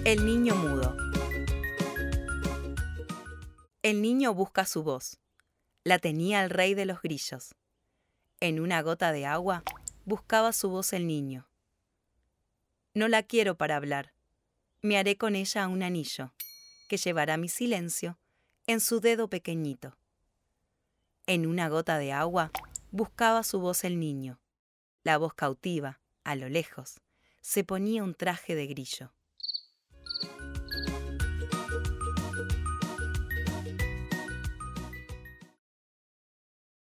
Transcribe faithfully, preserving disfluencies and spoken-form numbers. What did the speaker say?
El niño mudo. El niño busca su voz. La tenía el rey de los grillos. En una gota de agua buscaba su voz el niño. No la quiero para hablar. Me haré con ella un anillo, que llevará mi silencio en su dedo pequeñito. En una gota de agua buscaba su voz el niño. La voz cautiva, a lo lejos, se ponía un traje de grillo.